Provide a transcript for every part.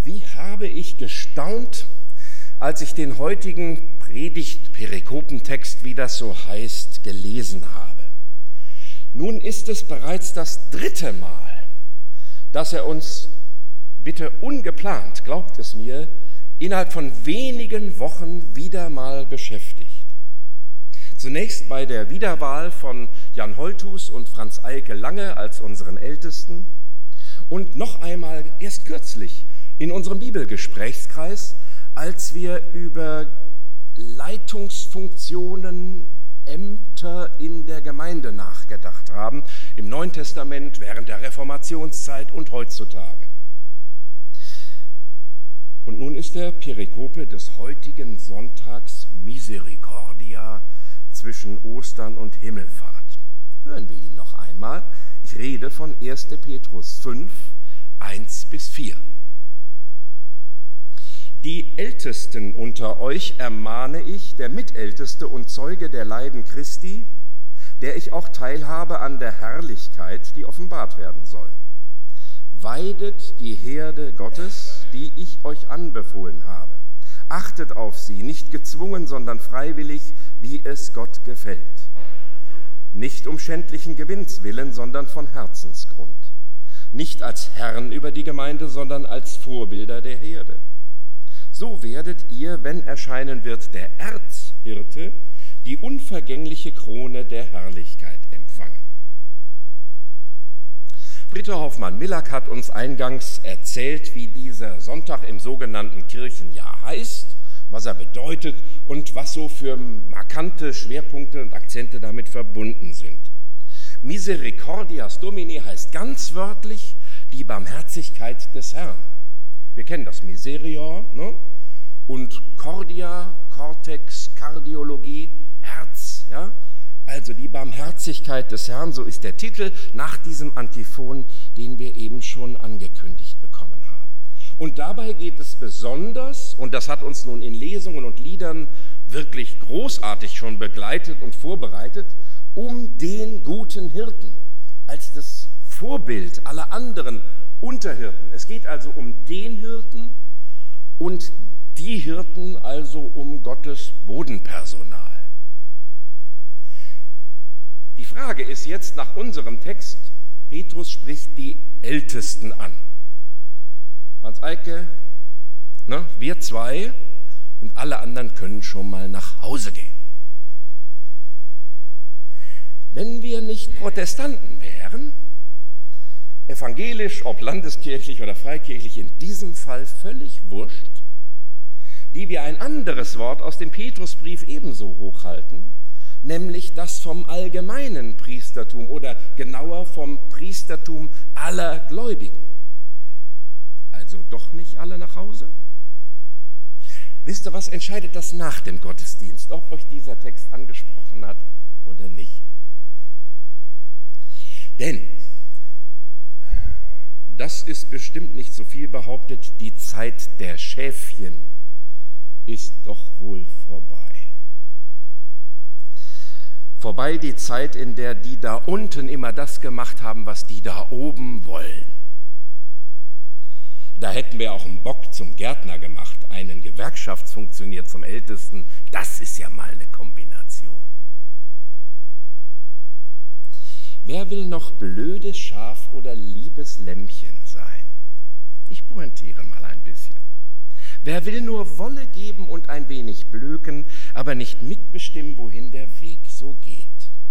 Wie habe ich gestaunt, als ich den heutigen Predigt-Perikopentext, wie das so heißt, gelesen habe. Nun ist es bereits das 3. Mal, dass er uns, bitte ungeplant, glaubt es mir, innerhalb von wenigen Wochen wieder mal beschäftigt. Zunächst bei der Wiederwahl von Jan Holthus und Franz Eike Lange als unseren Ältesten und noch einmal erst kürzlich in unserem Bibelgesprächskreis, als wir über Leitungsfunktionen, Ämter in der Gemeinde nachgedacht haben, im Neuen Testament, während der Reformationszeit und heutzutage. Und nun ist der Perikope des heutigen Sonntags Misericordia zwischen Ostern und Himmelfahrt. Hören wir ihn noch einmal. Ich rede von 1. Petrus 5, 1-4. Die Ältesten unter euch ermahne ich, der Mitälteste und Zeuge der Leiden Christi, der ich auch teilhabe an der Herrlichkeit, die offenbart werden soll. Weidet die Herde Gottes, die ich euch anbefohlen habe. Achtet auf sie, nicht gezwungen, sondern freiwillig, wie es Gott gefällt. Nicht um schändlichen Gewinns willen, sondern von Herzensgrund. Nicht als Herren über die Gemeinde, sondern als Vorbilder der Herde. So werdet ihr, wenn erscheinen wird der Erzhirte, die unvergängliche Krone der Herrlichkeit empfangen. Britta Hoffmann-Millack hat uns eingangs erzählt, wie dieser Sonntag im sogenannten Kirchenjahr heißt, was er bedeutet und was so für markante Schwerpunkte und Akzente damit verbunden sind. Misericordias Domini heißt ganz wörtlich die Barmherzigkeit des Herrn. Wir kennen das Miserior, ne? Und Cordia, Cortex, Kardiologie, Herz, ja? Also die Barmherzigkeit des Herrn, so ist der Titel nach diesem Antiphon, den wir eben schon angekündigt bekommen haben. Und dabei geht es besonders, und das hat uns nun in Lesungen und Liedern wirklich großartig schon begleitet und vorbereitet, um den guten Hirten als das Vorbild aller anderen Unterhirten. Es geht also um den Hirten und die Hirten, also um Gottes Bodenpersonal. Die Frage ist jetzt nach unserem Text, Petrus spricht die Ältesten an. Franz Eike, ne, wir zwei und alle anderen können schon mal nach Hause gehen. Wenn wir nicht Protestanten wären, evangelisch, ob landeskirchlich oder freikirchlich, in diesem Fall völlig wurscht, die wir ein anderes Wort aus dem Petrusbrief ebenso hochhalten, nämlich das vom allgemeinen Priestertum oder genauer vom Priestertum aller Gläubigen. Also doch nicht alle nach Hause? Wisst ihr was, entscheidet das nach dem Gottesdienst, ob euch dieser Text angesprochen hat oder nicht. Denn, das ist bestimmt nicht so viel behauptet, die Zeit der Schäfchen ist doch wohl vorbei. Vorbei die Zeit, in der die da unten immer das gemacht haben, was die da oben wollen. Da hätten wir auch einen Bock zum Gärtner gemacht, einen Gewerkschaftsfunktionär zum Ältesten. Das ist ja mal eine Kombination. Wer will noch blödes Schaf oder liebes Lämmchen sein? Ich pointiere mal ein bisschen. Wer will nur Wolle geben und ein wenig blöken, aber nicht mitbestimmen, wohin der Weg so geht?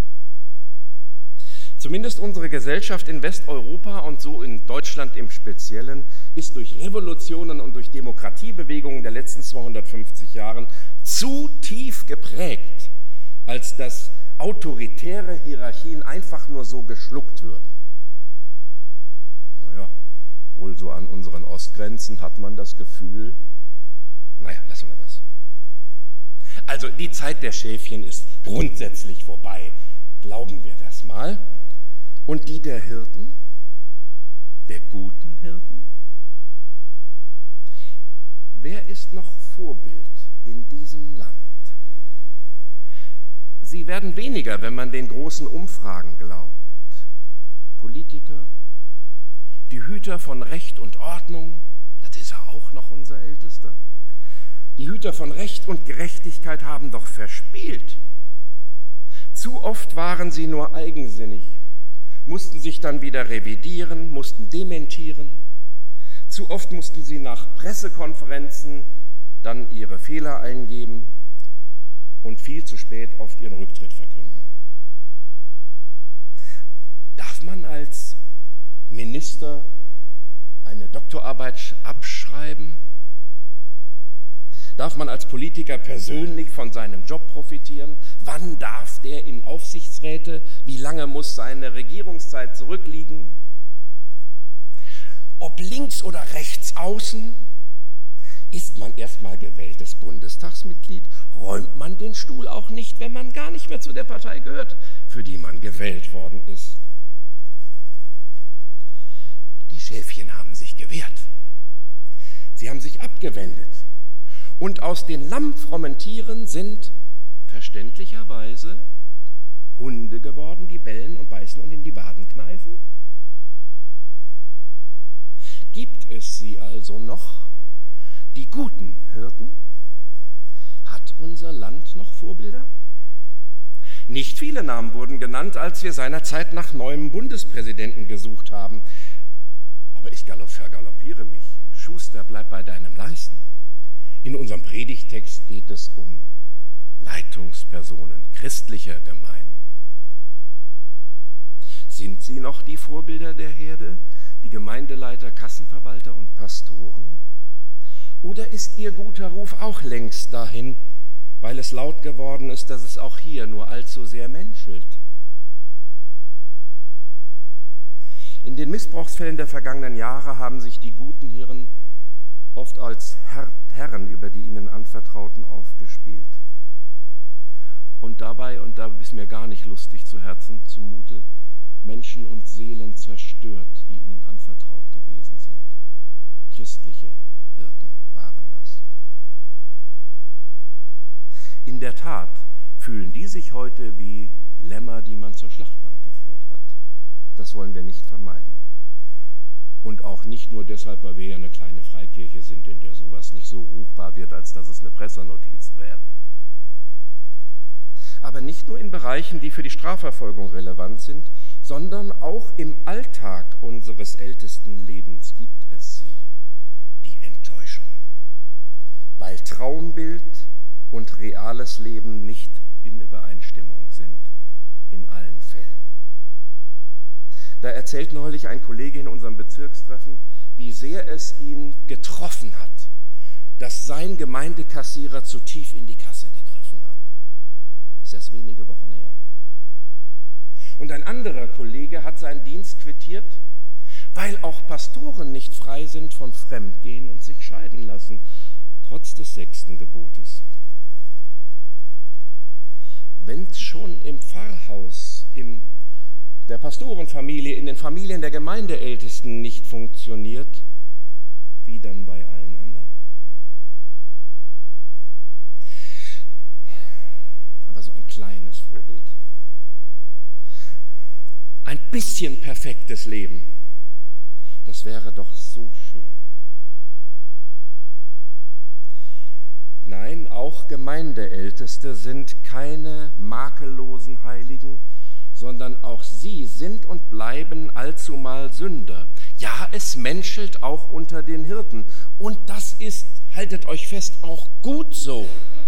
Zumindest unsere Gesellschaft in Westeuropa und so in Deutschland im Speziellen ist durch Revolutionen und durch Demokratiebewegungen der letzten 250 Jahre zu tief geprägt, als dass autoritäre Hierarchien einfach nur so geschluckt würden. Naja, wohl so an unseren Ostgrenzen hat man das Gefühl, naja, lassen wir das. Also die Zeit der Schäfchen ist grundsätzlich vorbei, glauben wir das mal. Und die der Hirten, der guten Hirten? Wer ist noch Vorbild in diesem Land? Sie werden weniger, wenn man den großen Umfragen glaubt. Politiker, die Hüter von Recht und Ordnung, das ist er auch auch noch unser Ältester. Die Hüter von Recht und Gerechtigkeit haben doch verspielt. Zu oft waren sie nur eigensinnig, mussten sich dann wieder revidieren, mussten dementieren. Zu oft mussten sie nach Pressekonferenzen dann ihre Fehler eingeben und viel zu spät oft ihren Rücktritt verkünden. Darf man als Minister eine Doktorarbeit abschreiben? Darf man als Politiker persönlich von seinem Job profitieren? Wann darf der in Aufsichtsräte? Wie lange muss seine Regierungszeit zurückliegen? Ob links oder rechts außen? Ist man erstmal gewähltes Bundestagsmitglied, räumt man den Stuhl auch nicht, wenn man gar nicht mehr zu der Partei gehört, für die man gewählt worden ist. Die Schäfchen haben sich gewehrt. Sie haben sich abgewendet. Und aus den lammfrommen Tieren sind verständlicherweise Hunde geworden, die bellen und beißen und in die Waden kneifen. Gibt es sie also noch, die guten Hirten? Hat unser Land noch Vorbilder? Nicht viele Namen wurden genannt, als wir seinerzeit nach neuem Bundespräsidenten gesucht haben. Aber ich vergaloppiere mich. Schuster, bleib bei deinem Leisten. In unserem Predigtext geht es um Leitungspersonen christlicher Gemeinden. Sind sie noch die Vorbilder der Herde, die Gemeindeleiter, Kassenverwalter und Pastoren? Oder ist ihr guter Ruf auch längst dahin, weil es laut geworden ist, dass es auch hier nur allzu sehr menschelt? In den Missbrauchsfällen der vergangenen Jahre haben sich die guten Hirten oft als Herren über die ihnen Anvertrauten aufgespielt. Und dabei, und da ist mir gar nicht lustig zu Herzen zumute, Menschen und Seelen zerstört, die ihnen anvertraut gewesen sind. Christliche Hirten waren das. In der Tat fühlen die sich heute wie Lämmer, die man zur Schlachtbank geführt hat. Das wollen wir nicht vermeiden. Und auch nicht nur deshalb, weil wir ja eine kleine Freikirche sind, in der sowas nicht so ruchbar wird, als dass es eine Pressenotiz wäre. Aber nicht nur in Bereichen, die für die Strafverfolgung relevant sind, sondern auch im Alltag unseres ältesten Lebens gibt es sie, die Enttäuschung, weil Traumbild und reales Leben nicht in Übereinstimmung sind in allen Fällen. Da erzählt neulich ein Kollege in unserem Bezirkstreffen, wie sehr es ihn getroffen hat, dass sein Gemeindekassierer zu tief in die Kasse gegriffen hat. Das ist erst wenige Wochen her. Und ein anderer Kollege hat seinen Dienst quittiert, weil auch Pastoren nicht frei sind von Fremdgehen und sich scheiden lassen, trotz des 6. Gebotes. Wenn es schon im Pfarrhaus, in der Pastorenfamilie, in den Familien der Gemeindeältesten nicht funktioniert, wie dann bei allen anderen? Aber so ein kleines Vorbild. Ein bisschen perfektes Leben, das wäre doch so schön. Nein, auch Gemeindeälteste sind keine makellosen Heiligen, sondern auch sie sind und bleiben allzumal Sünder. Ja, es menschelt auch unter den Hirten. Und das ist, haltet euch fest, auch gut so.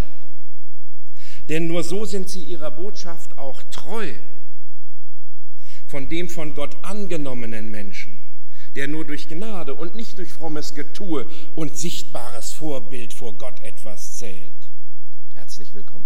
Denn nur so sind sie ihrer Botschaft auch treu. Von dem von Gott angenommenen Menschen, der nur durch Gnade und nicht durch frommes Getue und sichtbares Vorbild vor Gott etwas zählt. Herzlich willkommen.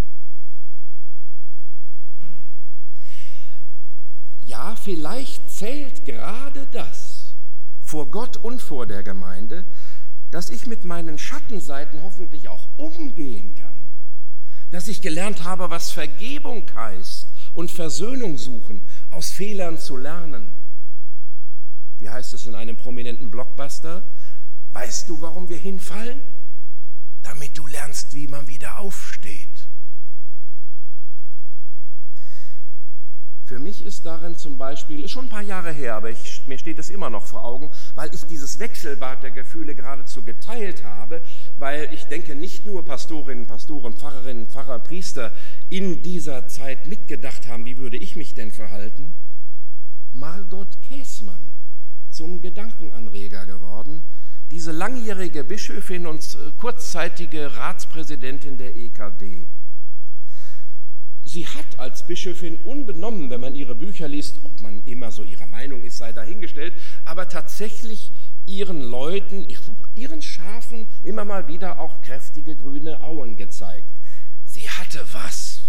Ja, vielleicht zählt gerade das vor Gott und vor der Gemeinde, dass ich mit meinen Schattenseiten hoffentlich auch umgehen kann, dass ich gelernt habe, was Vergebung heißt und Versöhnung suchen, aus Fehlern zu lernen. Wie heißt es in einem prominenten Blockbuster? Weißt du, warum wir hinfallen? Damit du lernst, wie man wieder aufsteht. Für mich ist darin zum Beispiel, ist schon ein paar Jahre her, aber mir steht es immer noch vor Augen, weil ich dieses Wechselbad der Gefühle geradezu geteilt habe, weil ich denke, nicht nur Pastorinnen, Pastoren, Pfarrerinnen, Pfarrer, Priester in dieser Zeit mitgedacht haben, wie würde ich mich denn verhalten? Margot Käßmann zum Gedankenanreger geworden, diese langjährige Bischöfin und kurzzeitige Ratspräsidentin der EKD. Sie hat als Bischöfin unbenommen, wenn man ihre Bücher liest, ob man immer so ihrer Meinung ist, sei dahingestellt, aber tatsächlich ihren Leuten, ihren Schafen immer mal wieder auch kräftige grüne Auen gezeigt. Sie hatte was.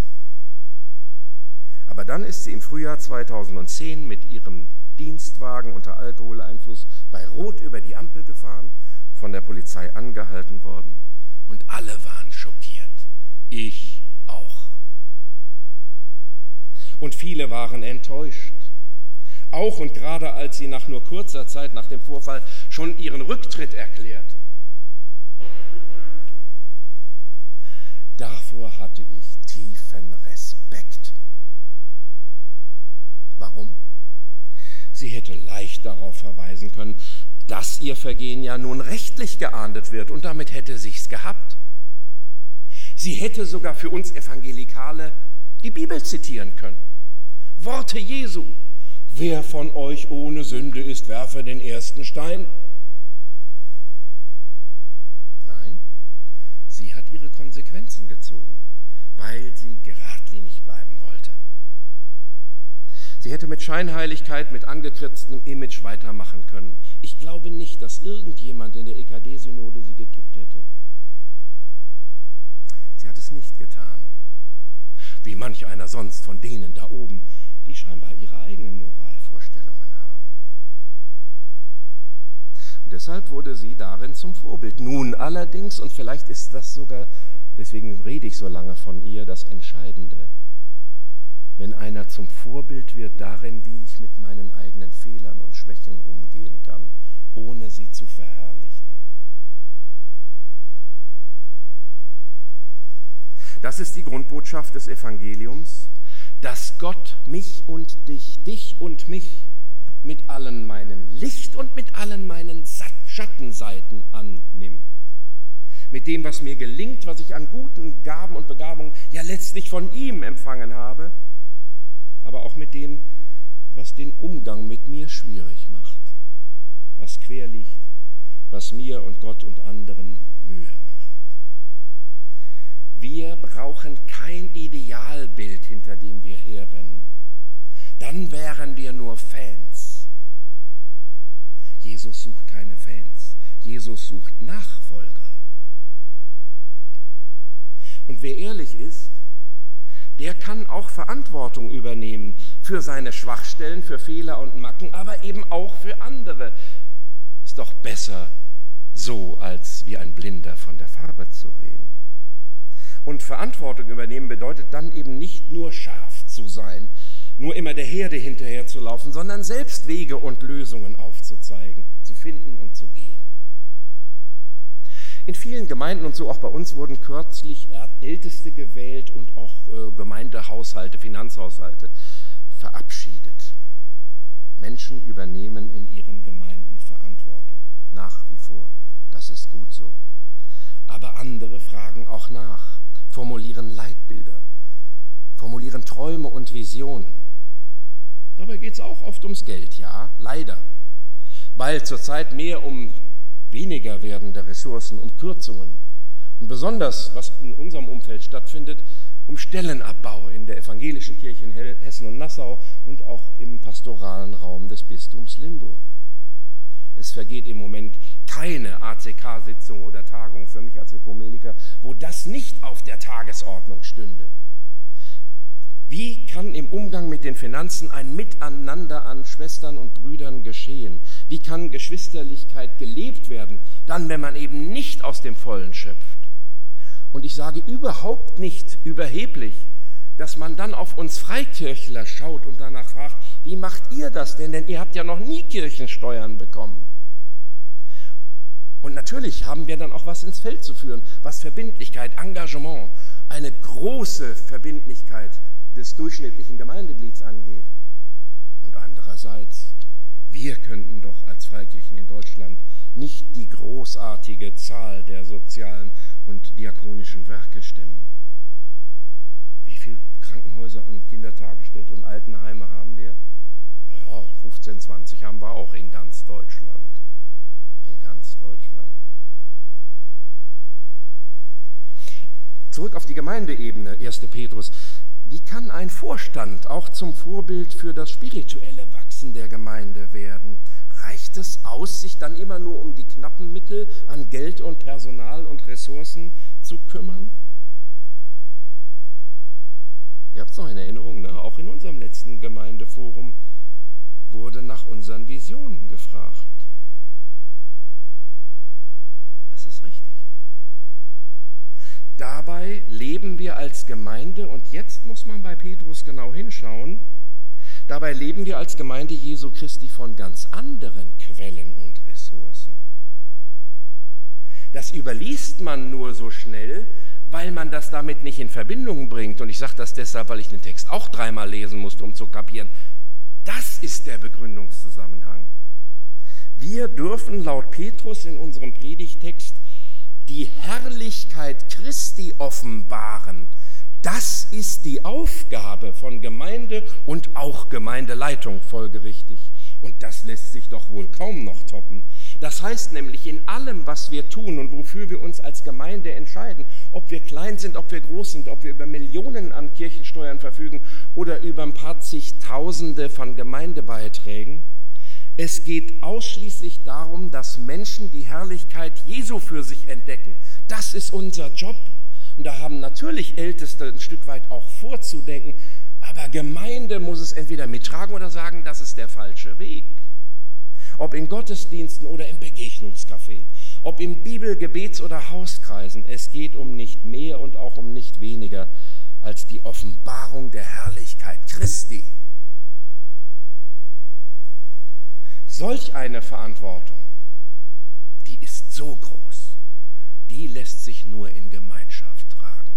Aber dann ist sie im Frühjahr 2010 mit ihrem Dienstwagen unter Alkoholeinfluss bei Rot über die Ampel gefahren, von der Polizei angehalten worden und alle waren schockiert. Ich auch. Und viele waren enttäuscht. Auch und gerade als sie nach nur kurzer Zeit nach dem Vorfall schon ihren Rücktritt erklärte. Davor hatte ich tiefen Respekt. Warum? Sie hätte leicht darauf verweisen können, dass ihr Vergehen ja nun rechtlich geahndet wird und damit hätte sich's gehabt. Sie hätte sogar für uns Evangelikale die Bibel zitieren können. Worte Jesu: Wer von euch ohne Sünde ist, werfe den ersten Stein. Nein, sie hat ihre Konsequenzen gezogen, weil sie geradlinig bleiben wollte. Sie hätte mit Scheinheiligkeit, mit angekritztem Image weitermachen können. Ich glaube nicht, dass irgendjemand in der EKD-Synode sie gekippt hätte. Sie hat es nicht getan, wie manch einer sonst von denen da oben, die scheinbar ihre eigenen Moralvorstellungen haben. Und deshalb wurde sie darin zum Vorbild. Nun allerdings, und vielleicht ist das sogar, deswegen rede ich so lange von ihr, das Entscheidende, wenn einer zum Vorbild wird darin, wie ich mit meinen eigenen Fehlern und Schwächen umgehen kann, ohne sie zu verherrlichen. Das ist die Grundbotschaft des Evangeliums, dass Gott mich und dich und mich mit allen meinen Licht- und mit allen meinen Schattenseiten annimmt. Mit dem, was mir gelingt, was ich an guten Gaben und Begabungen ja letztlich von ihm empfangen habe, aber auch mit dem, was den Umgang mit mir schwierig macht, was quer liegt, was mir und Gott und anderen Mühe macht. Wir brauchen kein Idealbild, hinter dem wir herrennen. Dann wären wir nur Fans. Jesus sucht keine Fans. Jesus sucht Nachfolger. Und wer ehrlich ist, der kann auch Verantwortung übernehmen für seine Schwachstellen, für Fehler und Macken, aber eben auch für andere. Ist doch besser so, als wie ein Blinder von der Farbe zu reden. Und Verantwortung übernehmen bedeutet dann eben nicht nur scharf zu sein, nur immer der Herde hinterher zu laufen, sondern selbst Wege und Lösungen aufzuzeigen, zu finden und zu gehen. In vielen Gemeinden und so auch bei uns wurden kürzlich Älteste gewählt und auch Gemeindehaushalte, Finanzhaushalte verabschiedet. Menschen übernehmen in ihren Gemeinden Verantwortung, nach wie vor. Das ist gut so. Aber andere fragen auch nach, formulieren Leitbilder, formulieren Träume und Visionen. Dabei geht es auch oft ums Geld, ja, leider. Weil zurzeit mehr um weniger werdende Ressourcen, um Kürzungen und besonders, was in unserem Umfeld stattfindet, um Stellenabbau in der evangelischen Kirche in Hessen und Nassau und auch im pastoralen Raum des Bistums Limburg. Es vergeht im Moment keine ACK-Sitzung oder Tagung für mich als Ökumeniker, wo das nicht auf der Tagesordnung stünde. Wie kann im Umgang mit den Finanzen ein Miteinander an Schwestern und Brüdern geschehen? Wie kann Geschwisterlichkeit gelebt werden, dann, wenn man eben nicht aus dem Vollen schöpft? Und ich sage überhaupt nicht überheblich, dass man dann auf uns Freikirchler schaut und danach fragt, wie macht ihr das denn? Denn ihr habt ja noch nie Kirchensteuern bekommen. Und natürlich haben wir dann auch was ins Feld zu führen, was Verbindlichkeit, Engagement, eine große Verbindlichkeit des durchschnittlichen Gemeindeglieds angeht. Und andererseits, wir könnten doch als Freikirchen in Deutschland nicht die großartige Zahl der sozialen und diakonischen Werke stemmen. Wie viele Krankenhäuser und Kindertagesstätten und Altenheime haben wir? Ja, 15, 20 haben wir auch in ganz Deutschland. In ganz Deutschland. Zurück auf die Gemeindeebene, 1. Petrus. Wie kann ein Vorstand auch zum Vorbild für das spirituelle Wachsen der Gemeinde werden? Reicht es aus, sich dann immer nur um die knappen Mittel an Geld und Personal und Ressourcen zu kümmern? Ihr habt es noch in Erinnerung, ne? Auch in unserem letzten Gemeindeforum wurde nach unseren Visionen gefragt. Das ist richtig. Dabei leben wir als Gemeinde, und jetzt muss man bei Petrus genau hinschauen, dabei leben wir als Gemeinde Jesu Christi von ganz anderen Quellen und Ressourcen. Das überliest man nur so schnell, weil man das damit nicht in Verbindung bringt. Und ich sage das deshalb, weil ich den Text auch dreimal lesen musste, um zu kapieren. Das ist der Begründungszusammenhang. Wir dürfen laut Petrus in unserem Predigtext die Herrlichkeit Christi offenbaren. Das ist die Aufgabe von Gemeinde und auch Gemeindeleitung folgerichtig. Und das lässt sich doch wohl kaum noch toppen. Das heißt nämlich, in allem, was wir tun und wofür wir uns als Gemeinde entscheiden, ob wir klein sind, ob wir groß sind, ob wir über Millionen an Kirchensteuern verfügen oder über ein paar zigtausende von Gemeindebeiträgen, es geht ausschließlich darum, dass Menschen die Herrlichkeit Jesu für sich entdecken. Das ist unser Job. Und da haben natürlich Älteste ein Stück weit auch vorzudenken. Aber Gemeinde muss es entweder mittragen oder sagen, das ist der falsche Weg. Ob in Gottesdiensten oder im Begegnungscafé, ob in Bibel-, Gebets- oder Hauskreisen. Es geht um nicht mehr und auch um nicht weniger als die Offenbarung der Herrlichkeit Christi. Solch eine Verantwortung, die ist so groß, die lässt sich nur in Gemeinschaft tragen.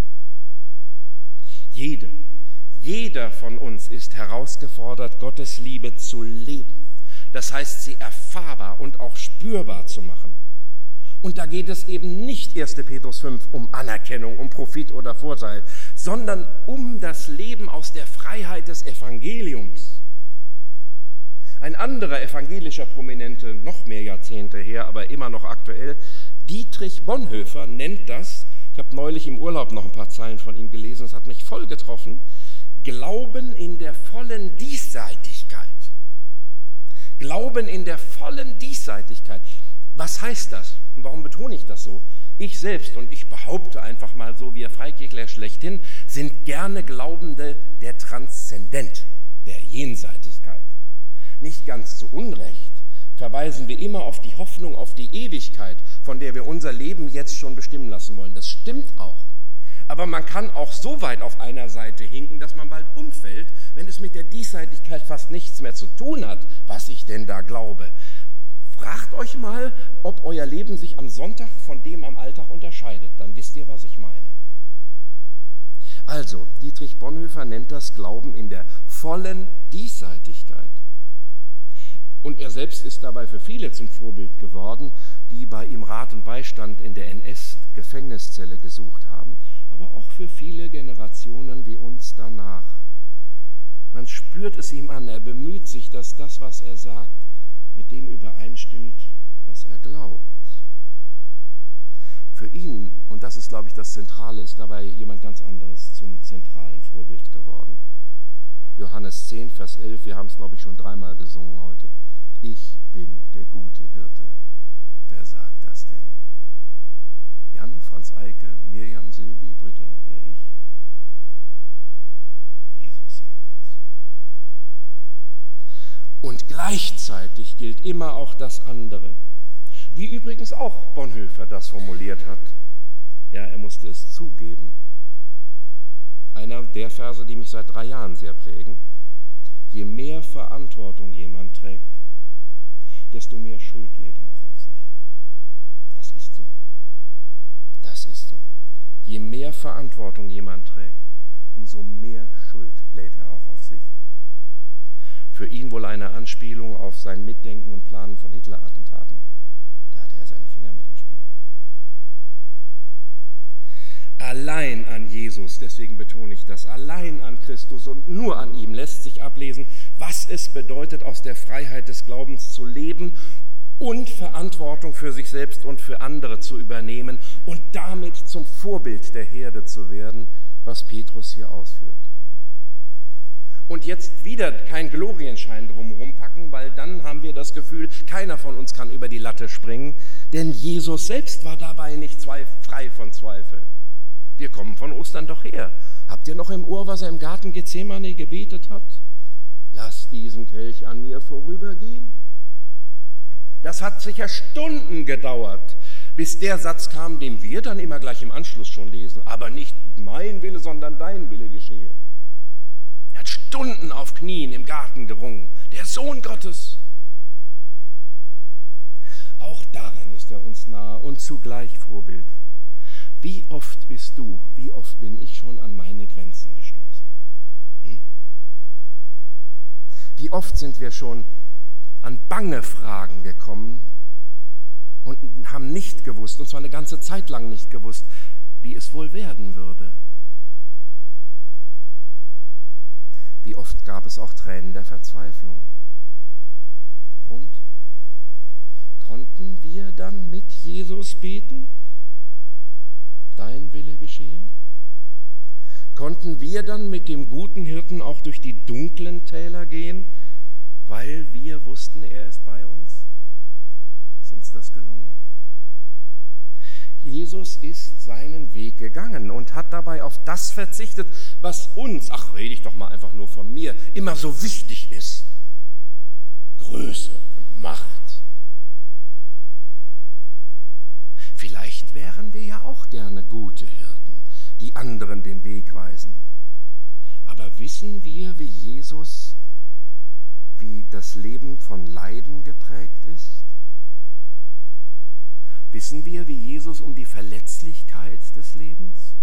Jeder von uns ist herausgefordert, Gottes Liebe zu leben. Das heißt, sie erfahrbar und auch spürbar zu machen. Und da geht es eben nicht, 1. Petrus 5, um Anerkennung, um Profit oder Vorteil, sondern um das Leben aus der Freiheit des Evangeliums. Ein anderer evangelischer Prominente, noch mehr Jahrzehnte her, aber immer noch aktuell, Dietrich Bonhoeffer nennt das, ich habe neulich im Urlaub noch ein paar Zeilen von ihm gelesen, es hat mich voll getroffen, Glauben in der vollen Diesseitigkeit. Glauben in der vollen Diesseitigkeit. Was heißt das? Und warum betone ich das so? Ich selbst, und ich behaupte einfach mal so, wir Freikirchler schlechthin, sind gerne Glaubende der Transzendent, der Jenseitigkeit. Nicht ganz zu Unrecht verweisen wir immer auf die Hoffnung auf die Ewigkeit, von der wir unser Leben jetzt schon bestimmen lassen wollen. Das stimmt auch. Aber man kann auch so weit auf einer Seite hinken, dass man bald umfällt, wenn es mit der Diesseitigkeit fast nichts mehr zu tun hat, was ich denn da glaube. Fragt euch mal, ob euer Leben sich am Sonntag von dem am Alltag unterscheidet. Dann wisst ihr, was ich meine. Also, Dietrich Bonhoeffer nennt das Glauben in der vollen Diesseitigkeit. Und er selbst ist dabei für viele zum Vorbild geworden, die bei ihm Rat und Beistand in der NS-Gefängniszelle gesucht haben, aber auch für viele Generationen wie uns danach. Man spürt es ihm an, er bemüht sich, dass das, was er sagt, mit dem übereinstimmt, was er glaubt. Für ihn, und das ist, glaube ich, das Zentrale, ist dabei jemand ganz anderes zum zentralen Vorbild geworden. Johannes 10, Vers 11, wir haben es, glaube ich, schon dreimal gesungen heute. Ich bin der gute Hirte. Wer sagt das denn? Jan, Franz Eike, Mirjam, Silvi, Britta oder ich? Jesus sagt das. Und gleichzeitig gilt immer auch das andere. Wie übrigens auch Bonhoeffer das formuliert hat. Ja, er musste es zugeben. Einer der Verse, die mich seit 3 Jahren sehr prägen. Je mehr Verantwortung jemand trägt, desto mehr Schuld lädt er auch auf sich. Das ist so. Das ist so. Je mehr Verantwortung jemand trägt, umso mehr Schuld lädt er auch auf sich. Für ihn wohl eine Anspielung auf sein Mitdenken und Planen von Hitler-Attentaten. Da hatte er seine Finger mit im Spiel. Allein an Jesus, deswegen betone ich das, allein an Christus und nur an ihm lässt sich ablesen, was es bedeutet, aus der Freiheit des Glaubens zu leben und Verantwortung für sich selbst und für andere zu übernehmen und damit zum Vorbild der Herde zu werden, was Petrus hier ausführt. Und jetzt wieder kein Glorienschein drumherum packen, weil dann haben wir das Gefühl, keiner von uns kann über die Latte springen, denn Jesus selbst war dabei nicht frei von Zweifel. Wir kommen von Ostern doch her. Habt ihr noch im Ohr, was er im Garten Gethsemane gebetet hat? Lass diesen Kelch an mir vorübergehen. Das hat sicher Stunden gedauert, bis der Satz kam, den wir dann immer gleich im Anschluss schon lesen. Aber nicht mein Wille, sondern dein Wille geschehe. Er hat Stunden auf Knien im Garten gerungen. Der Sohn Gottes. Auch darin ist er uns nahe und zugleich Vorbild. Wie oft bist du, wie oft bin ich schon an meine Grenzen gestoßen? Wie oft sind wir schon an bange Fragen gekommen und haben nicht gewusst, und zwar eine ganze Zeit lang nicht gewusst, wie es wohl werden würde. Wie oft gab es auch Tränen der Verzweiflung. Und konnten wir dann mit Jesus beten? Dein Wille geschehe? Konnten wir dann mit dem guten Hirten auch durch die dunklen Täler gehen, weil wir wussten, er ist bei uns? Ist uns das gelungen? Jesus ist seinen Weg gegangen und hat dabei auf das verzichtet, was uns, ach rede ich doch mal einfach nur von mir, immer so wichtig ist. Größe und Macht. Vielleicht wären wir ja auch gerne gute Hirten, die anderen den Weg weisen. Aber wissen wir, wie Jesus, wie das Leben von Leiden geprägt ist? Wissen wir, wie Jesus um die Verletzlichkeit des Lebens?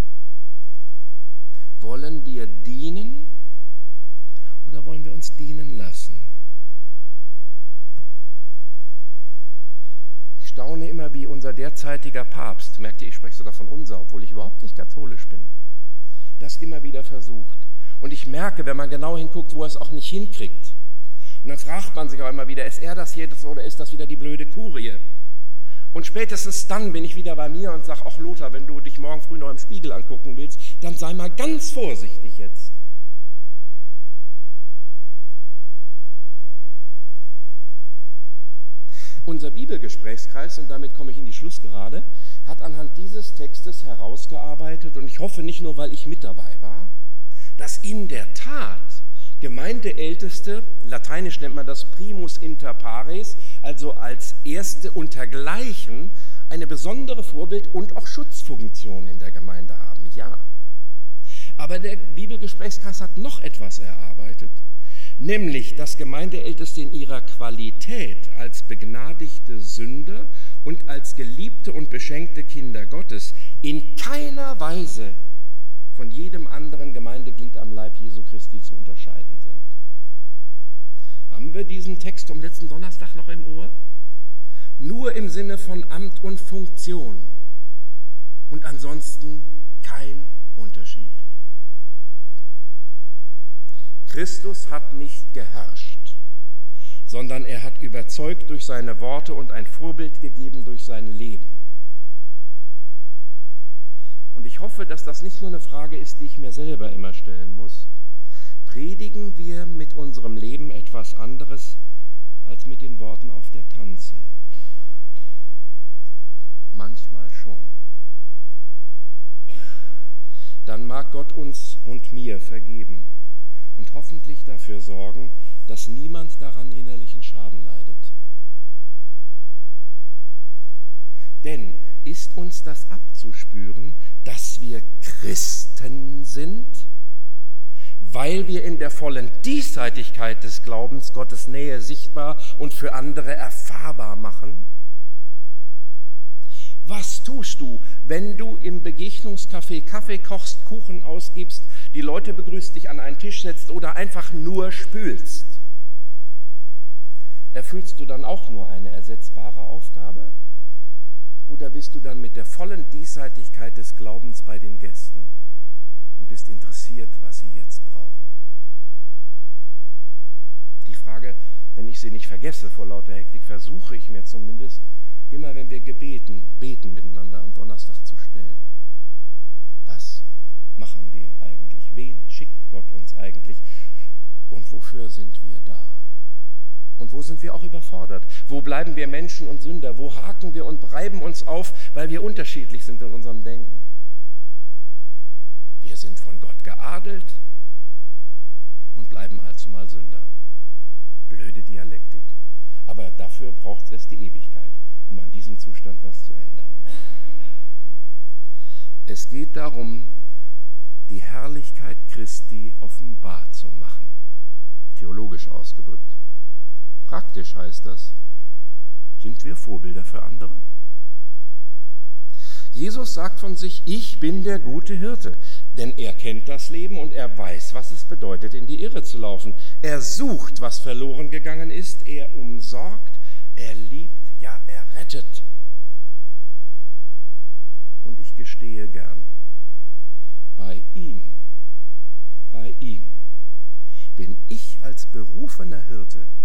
Wollen wir dienen oder wollen wir uns dienen lassen? Ich staune immer, wie unser derzeitiger Papst, merkt ihr, ich spreche sogar von unser, obwohl ich überhaupt nicht katholisch bin, das immer wieder versucht. Und ich merke, wenn man genau hinguckt, wo er es auch nicht hinkriegt. Und dann fragt man sich auch immer wieder, ist er das hier oder ist das wieder die blöde Kurie? Und spätestens dann bin ich wieder bei mir und sage, ach Lothar, wenn du dich morgen früh noch im Spiegel angucken willst, dann sei mal ganz vorsichtig jetzt. Unser Bibelgesprächskreis, und damit komme ich in die Schlussgerade, hat anhand dieses Textes herausgearbeitet, und ich hoffe nicht nur, weil ich mit dabei war, dass in der Tat Gemeindeälteste, lateinisch nennt man das primus inter pares, also als Erste untergleichen, eine besondere Vorbild- und auch Schutzfunktion in der Gemeinde haben, ja. Aber der Bibelgesprächskreis hat noch etwas erarbeitet, nämlich, dass Gemeindeälteste in ihrer Qualität als begnadigte Sünder und als geliebte und beschenkte Kinder Gottes in keiner Weise von jedem anderen Gemeindeglied am Leib Jesu Christi zu unterscheiden sind. Haben wir diesen Text vom letzten Donnerstag noch im Ohr? Nur im Sinne von Amt und Funktion und ansonsten kein Unterschied. Christus hat nicht geherrscht, sondern er hat überzeugt durch seine Worte und ein Vorbild gegeben durch sein Leben. Und ich hoffe, dass das nicht nur eine Frage ist, die ich mir selber immer stellen muss. Predigen wir mit unserem Leben etwas anderes als mit den Worten auf der Kanzel? Manchmal schon. Dann mag Gott uns und mir vergeben und hoffentlich dafür sorgen, dass niemand daran innerlichen Schaden leidet. Denn ist uns das abzuspüren, dass wir Christen sind, weil wir in der vollen Diesseitigkeit des Glaubens Gottes Nähe sichtbar und für andere erfahrbar machen? Was tust du, wenn du im Begegnungscafé Kaffee kochst, Kuchen ausgibst, die Leute begrüßt, dich an einen Tisch setzt oder einfach nur spülst? Erfüllst du dann auch nur eine ersetzbare Aufgabe? Oder bist du dann mit der vollen Diesseitigkeit des Glaubens bei den Gästen und bist interessiert, was sie jetzt brauchen? Die Frage, wenn ich sie nicht vergesse vor lauter Hektik, versuche ich mir zumindest immer, wenn wir beten miteinander am Donnerstag zu stellen. Was machen wir eigentlich? Wen schickt Gott uns eigentlich? Und wofür sind wir da? Und wo sind wir auch überfordert? Wo bleiben wir Menschen und Sünder? Wo haken wir und reiben uns auf, weil wir unterschiedlich sind in unserem Denken? Wir sind von Gott geadelt und bleiben allzumal Sünder. Blöde Dialektik. Aber dafür braucht es die Ewigkeit, um an diesem Zustand was zu ändern. Es geht darum, die Herrlichkeit Christi offenbar zu machen, theologisch ausgedrückt. Praktisch heißt das, sind wir Vorbilder für andere? Jesus sagt von sich, ich bin der gute Hirte, denn er kennt das Leben und er weiß, was es bedeutet, in die Irre zu laufen. Er sucht, was verloren gegangen ist, er umsorgt, er liebt, ja, er rettet. Und ich gestehe gern, bei ihm bin ich als berufener Hirte